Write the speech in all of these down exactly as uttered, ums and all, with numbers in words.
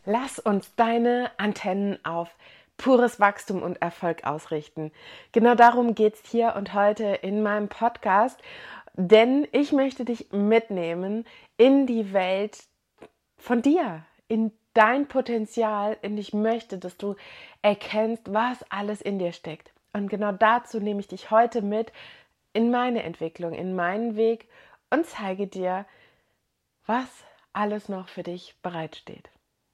Lass uns deine Antennen auf pures Wachstum und Erfolg ausrichten. Genau darum geht es hier und heute in meinem Podcast, denn ich möchte dich mitnehmen in die Welt von dir, in dein Potenzial, und ich möchte, dass du erkennst, was alles in dir steckt. Und genau dazu nehme ich dich heute mit in meine Entwicklung, in meinen Weg und zeige dir, was alles noch für dich bereitsteht.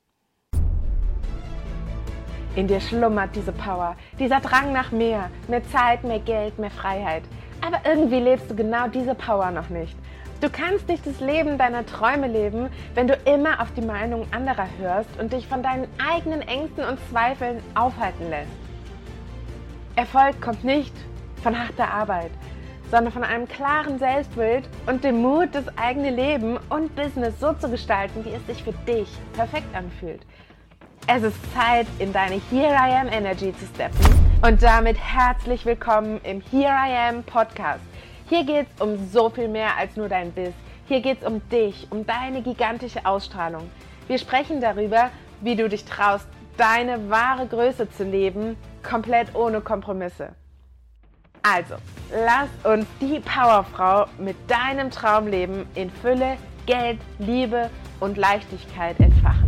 In dir schlummert diese Power, dieser Drang nach mehr, mehr Zeit, mehr Geld, mehr Freiheit. Aber irgendwie lebst du genau diese Power noch nicht. Du kannst nicht das Leben deiner Träume leben, wenn du immer auf die Meinung anderer hörst und dich von deinen eigenen Ängsten und Zweifeln aufhalten lässt. Erfolg kommt nicht von harter Arbeit, sondern von einem klaren Selbstbild und dem Mut, das eigene Leben und Business so zu gestalten, wie es sich für dich perfekt anfühlt. Es ist Zeit, in deine Here I Am Energy zu steppen und damit herzlich willkommen im Here I Am Podcast. Hier geht es um so viel mehr als nur dein Biss. Hier geht es um dich, um deine gigantische Ausstrahlung. Wir sprechen darüber, wie du dich traust, deine wahre Größe zu leben, komplett ohne Kompromisse. Also, lass uns die Powerfrau mit deinem Traumleben in Fülle, Geld, Liebe und Leichtigkeit entfachen.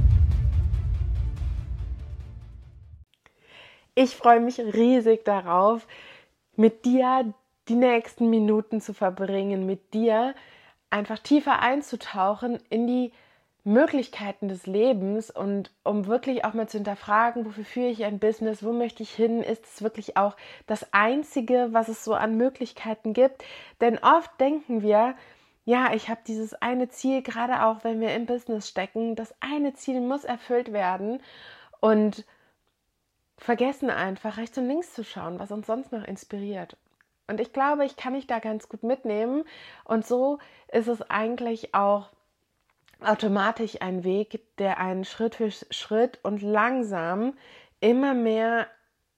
Ich freue mich riesig darauf, mit dir die nächsten Minuten zu verbringen, mit dir einfach tiefer einzutauchen in die Möglichkeiten des Lebens und um wirklich auch mal zu hinterfragen, wofür führe ich ein Business, wo möchte ich hin, ist es wirklich auch das Einzige, was es so an Möglichkeiten gibt? Denn oft denken wir, ja, ich habe dieses eine Ziel, gerade auch wenn wir im Business stecken, das eine Ziel muss erfüllt werden und vergessen einfach, rechts und links zu schauen, was uns sonst noch inspiriert. Und ich glaube, ich kann mich da ganz gut mitnehmen. Und so ist es eigentlich auch automatisch ein Weg, der einen Schritt für Schritt und langsam immer mehr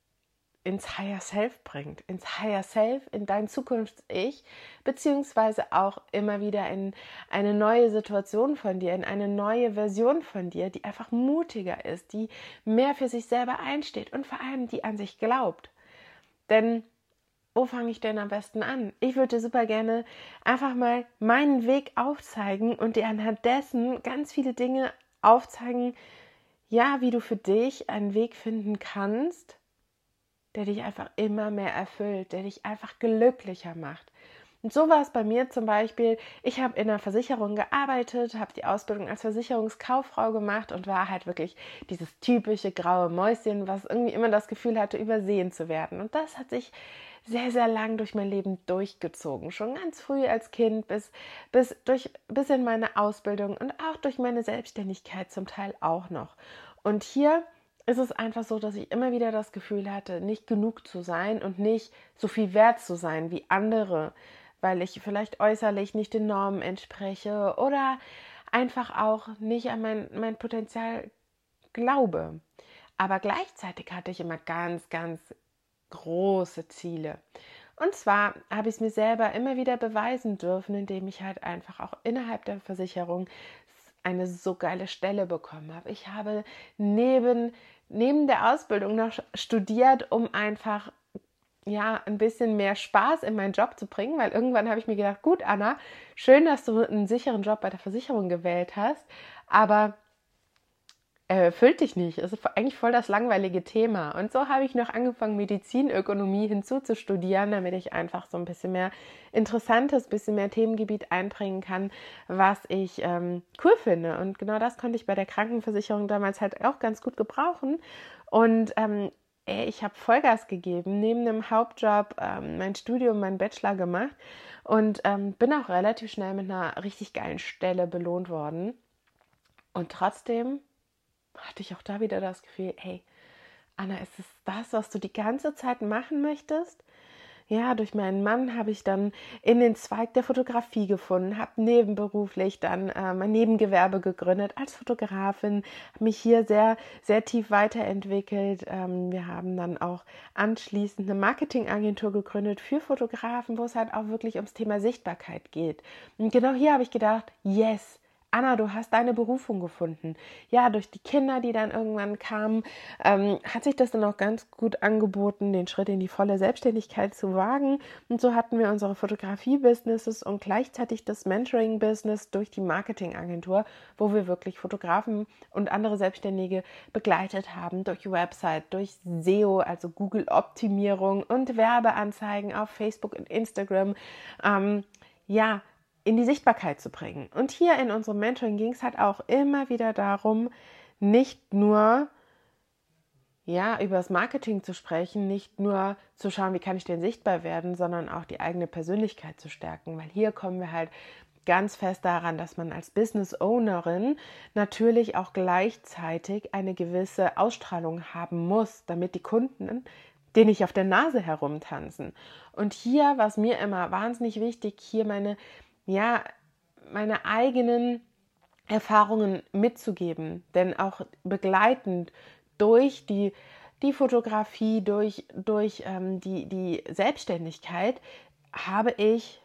ins Higher Self bringt, ins Higher Self, in dein Zukunfts-Ich, beziehungsweise auch immer wieder in eine neue Situation von dir, in eine neue Version von dir, die einfach mutiger ist, die mehr für sich selber einsteht und vor allem die an sich glaubt. Denn wo fange ich denn am besten an? Ich würde dir super gerne einfach mal meinen Weg aufzeigen und dir anhand dessen ganz viele Dinge aufzeigen, ja, wie du für dich einen Weg finden kannst, der dich einfach immer mehr erfüllt, der dich einfach glücklicher macht. Und so war es bei mir zum Beispiel, ich habe in einer Versicherung gearbeitet, habe die Ausbildung als Versicherungskauffrau gemacht und war halt wirklich dieses typische graue Mäuschen, was irgendwie immer das Gefühl hatte, übersehen zu werden. Und das hat sich sehr, sehr lang durch mein Leben durchgezogen. Schon ganz früh als Kind bis, bis, durch, bis in meine Ausbildung und auch durch meine Selbstständigkeit zum Teil auch noch. Und hier ist es einfach so, dass ich immer wieder das Gefühl hatte, nicht genug zu sein und nicht so viel wert zu sein wie andere, weil ich vielleicht äußerlich nicht den Normen entspreche oder einfach auch nicht an mein, mein Potenzial glaube. Aber gleichzeitig hatte ich immer ganz, ganz große Ziele. Und zwar habe ich es mir selber immer wieder beweisen dürfen, indem ich halt einfach auch innerhalb der Versicherung eine so geile Stelle bekommen habe. Ich habe neben, neben der Ausbildung noch studiert, um einfach ja, ein bisschen mehr Spaß in meinen Job zu bringen, weil irgendwann habe ich mir gedacht, gut, Anna, schön, dass du einen sicheren Job bei der Versicherung gewählt hast, aber er erfüllt dich nicht. Es ist eigentlich voll das langweilige Thema. Und so habe ich noch angefangen, Medizinökonomie hinzuzustudieren, damit ich einfach so ein bisschen mehr interessantes, ein bisschen mehr Themengebiet einbringen kann, was ich ähm, cool finde. Und genau das konnte ich bei der Krankenversicherung damals halt auch ganz gut gebrauchen. Und ähm, ich habe Vollgas gegeben, neben dem Hauptjob ähm, mein Studium, meinen Bachelor gemacht und ähm, bin auch relativ schnell mit einer richtig geilen Stelle belohnt worden. Und trotzdem hatte ich auch da wieder das Gefühl, hey, Anna, ist es das, was du die ganze Zeit machen möchtest? Ja, durch meinen Mann habe ich dann in den Zweig der Fotografie gefunden, habe nebenberuflich dann äh, mein Nebengewerbe gegründet als Fotografin, habe mich hier sehr, sehr tief weiterentwickelt. Ähm, wir haben dann auch anschließend eine Marketingagentur gegründet für Fotografen, wo es halt auch wirklich ums Thema Sichtbarkeit geht. Und genau hier habe ich gedacht, yes, Anna, du hast deine Berufung gefunden. Ja, durch die Kinder, die dann irgendwann kamen, ähm, hat sich das dann auch ganz gut angeboten, den Schritt in die volle Selbstständigkeit zu wagen. Und so hatten wir unsere Fotografie-Businesses und gleichzeitig das Mentoring-Business durch die Marketingagentur, wo wir wirklich Fotografen und andere Selbstständige begleitet haben, durch Website, durch S E O, also Google-Optimierung und Werbeanzeigen auf Facebook und Instagram. Ähm, ja, in die Sichtbarkeit zu bringen. Und hier in unserem Mentoring ging es halt auch immer wieder darum, nicht nur ja, über das Marketing zu sprechen, nicht nur zu schauen, wie kann ich denn sichtbar werden, sondern auch die eigene Persönlichkeit zu stärken, weil hier kommen wir halt ganz fest daran, dass man als Business Ownerin natürlich auch gleichzeitig eine gewisse Ausstrahlung haben muss, damit die Kunden dir nicht auf der Nase herumtanzen. Und hier war es mir immer wahnsinnig wichtig, hier meine ja, meine eigenen Erfahrungen mitzugeben, denn auch begleitend durch die, die Fotografie, durch, durch ähm, die, die Selbstständigkeit habe ich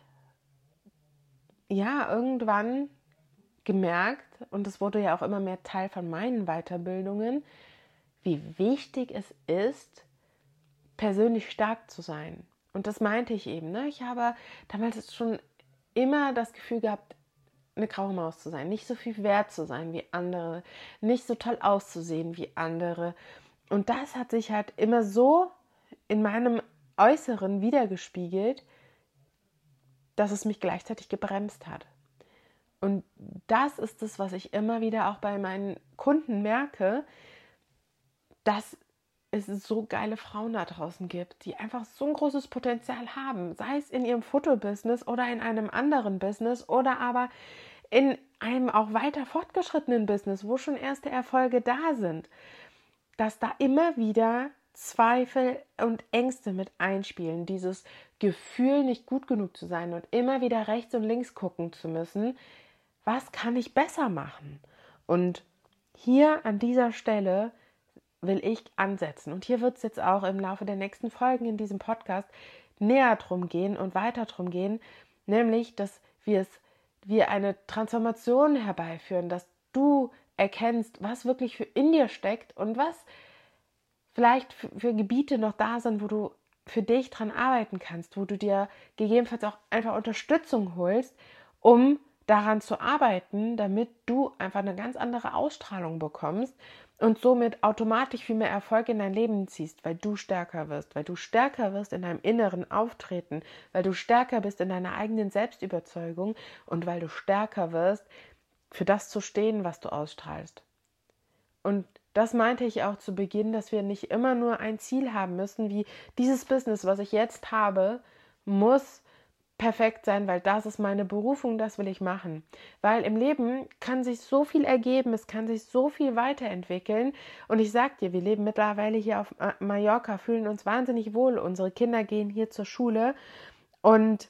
ja irgendwann gemerkt, und es wurde ja auch immer mehr Teil von meinen Weiterbildungen, wie wichtig es ist, persönlich stark zu sein. Und das meinte ich eben. Ne? Ich habe damals schon immer das Gefühl gehabt, eine graue Maus zu sein, nicht so viel wert zu sein wie andere, nicht so toll auszusehen wie andere. Und das hat sich halt immer so in meinem Äußeren wiedergespiegelt, dass es mich gleichzeitig gebremst hat. Und das ist es, was ich immer wieder auch bei meinen Kunden merke, dass es so geile Frauen da draußen gibt, die einfach so ein großes Potenzial haben, sei es in ihrem Fotobusiness oder in einem anderen Business oder aber in einem auch weiter fortgeschrittenen Business, wo schon erste Erfolge da sind, dass da immer wieder Zweifel und Ängste mit einspielen, dieses Gefühl, nicht gut genug zu sein und immer wieder rechts und links gucken zu müssen, was kann ich besser machen? Und hier an dieser Stelle will ich ansetzen. Und hier wird es jetzt auch im Laufe der nächsten Folgen in diesem Podcast näher drum gehen und weiter drum gehen, nämlich, dass wir es, wir eine Transformation herbeiführen, dass du erkennst, was wirklich für in dir steckt und was vielleicht für, für Gebiete noch da sind, wo du für dich dran arbeiten kannst, wo du dir gegebenenfalls auch einfach Unterstützung holst, um daran zu arbeiten, damit du einfach eine ganz andere Ausstrahlung bekommst und somit automatisch viel mehr Erfolg in dein Leben ziehst, weil du stärker wirst, weil du stärker wirst in deinem inneren Auftreten, weil du stärker bist in deiner eigenen Selbstüberzeugung und weil du stärker wirst, für das zu stehen, was du ausstrahlst. Und das meinte ich auch zu Beginn, dass wir nicht immer nur ein Ziel haben müssen, wie dieses Business, was ich jetzt habe, muss perfekt sein, weil das ist meine Berufung, das will ich machen. Weil im Leben kann sich so viel ergeben, es kann sich so viel weiterentwickeln. Und ich sag dir, wir leben mittlerweile hier auf Mallorca, fühlen uns wahnsinnig wohl. Unsere Kinder gehen hier zur Schule und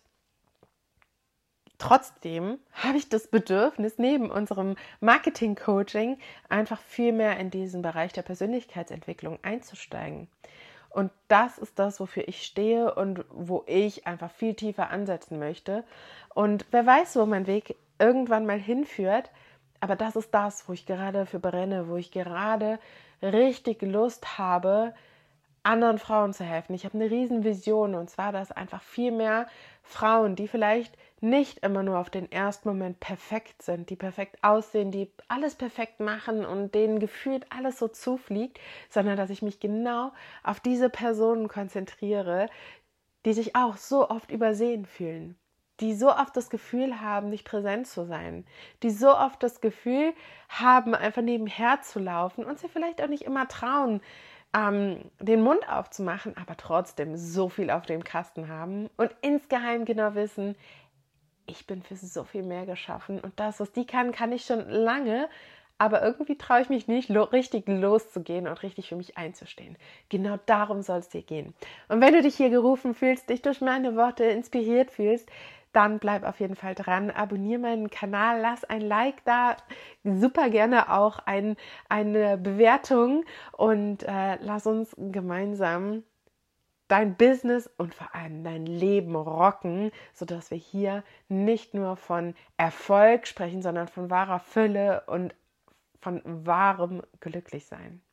trotzdem habe ich das Bedürfnis, neben unserem Marketing-Coaching einfach viel mehr in diesen Bereich der Persönlichkeitsentwicklung einzusteigen. Und das ist das, wofür ich stehe und wo ich einfach viel tiefer ansetzen möchte. Und wer weiß, wo mein Weg irgendwann mal hinführt, aber das ist das, wo ich gerade für brenne, wo ich gerade richtig Lust habe, anderen Frauen zu helfen. Ich habe eine riesen Vision, und zwar, dass einfach viel mehr Frauen, die vielleicht nicht immer nur auf den ersten Moment perfekt sind, die perfekt aussehen, die alles perfekt machen und denen gefühlt alles so zufliegt, sondern dass ich mich genau auf diese Personen konzentriere, die sich auch so oft übersehen fühlen, die so oft das Gefühl haben, nicht präsent zu sein, die so oft das Gefühl haben, einfach nebenher zu laufen und sie vielleicht auch nicht immer trauen, ähm, den Mund aufzumachen, aber trotzdem so viel auf dem Kasten haben und insgeheim genau wissen, ich bin für so viel mehr geschaffen und das, was die kann, kann ich schon lange, aber irgendwie traue ich mich nicht, lo- richtig loszugehen und richtig für mich einzustehen. Genau darum soll es dir gehen. Und wenn du dich hier gerufen fühlst, dich durch meine Worte inspiriert fühlst, dann bleib auf jeden Fall dran, abonniere meinen Kanal, lass ein Like da, super gerne auch ein, eine Bewertung und äh, lass uns gemeinsam dein Business und vor allem dein Leben rocken, sodass wir hier nicht nur von Erfolg sprechen, sondern von wahrer Fülle und von wahrem Glücklichsein.